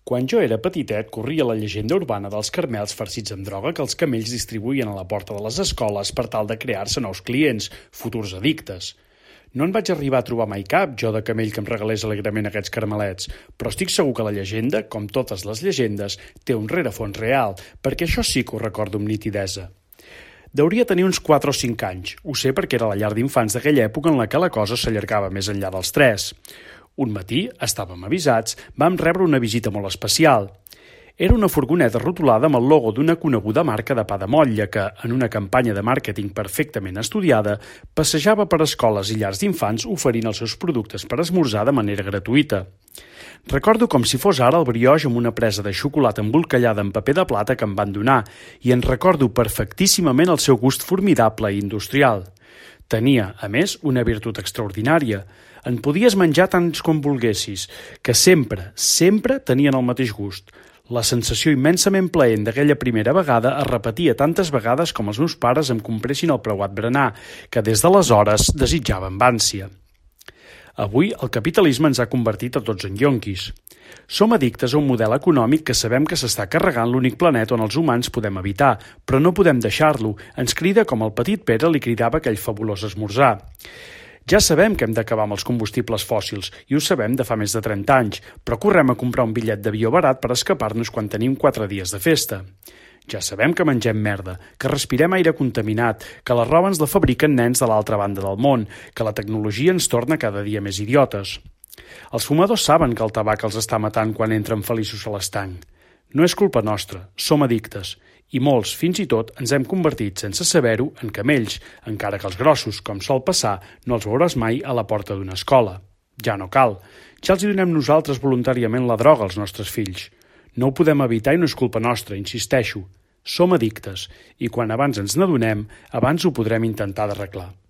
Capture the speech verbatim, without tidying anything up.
Quan jo era petitet, corria la llegenda urbana dels carmels farcits amb droga que els camells distribuïen a la porta de les escoles per tal de crear-se nous clients, futurs addictes. No en vaig arribar a trobar mai cap, jo de camell que em regalés alegrement aquests carmelets, però estic segur que la llegenda, com totes les llegendes, té un rerefons real, perquè això sí que ho recordo amb nitidesa. Deuria tenir uns quatre o cinc anys. Ho sé perquè era la llar d'infants d'aquella època en la que la cosa s'allargava més enllà dels tres. Un matí, estàvem avisats, vam rebre una visita molt especial. Era una furgoneta rotulada amb el logo d'una coneguda marca de pa de motlla que, en una campanya de màrqueting perfectament estudiada, passejava per escoles i llars d'infants oferint els seus productes per esmorzar de manera gratuïta. Recordo com si fos ara el brioix amb una presa de xocolata embolcallada en paper de plata que em van donar i en recordo perfectíssimament el seu gust formidable i industrial. Tenia, a més, una virtut extraordinària. En podies menjar tants com volguessis, que sempre, sempre tenien el mateix gust. La sensació immensament plaent d'aquella primera vegada es repetia tantes vegades com els meus pares em compressin el preuat berenar, que des d'aleshores desitjava amb ànsia. Avui el capitalisme ens ha convertit a tots en yonquis. Som addictes a un model econòmic que sabem que s'està carregant l'únic planeta on els humans podem habitar, però no podem deixar-lo. Ens crida com el petit Pere li cridava aquell fabulós esmorzar. Ja sabem que hem d'acabar amb els combustibles fòssils, i ho sabem de fa més de trenta anys, però correm a comprar un bitllet d'avió barat per escapar-nos quan tenim quatre dies de festa. Ja sabem que mengem merda, que respirem aire contaminat, que la roba ens la fabriquen nens de l'altra banda del món, que la tecnologia ens torna cada dia més idiotes. Els fumadors saben que el tabac els està matant quan entren feliços a l'estanc. No és culpa nostra, som addictes, i molts, fins i tot, ens hem convertit, sense saber-ho, en camells, encara que els grossos, com sol passar, no els veuràs mai a la porta d'una escola. Ja no cal, ja els hi donem nosaltres voluntàriament la droga als nostres fills. No ho podem evitar i no és culpa nostra, insisteixo. Som addictes, i quan abans ens n'adonem, abans ho podrem intentar d'arreglar.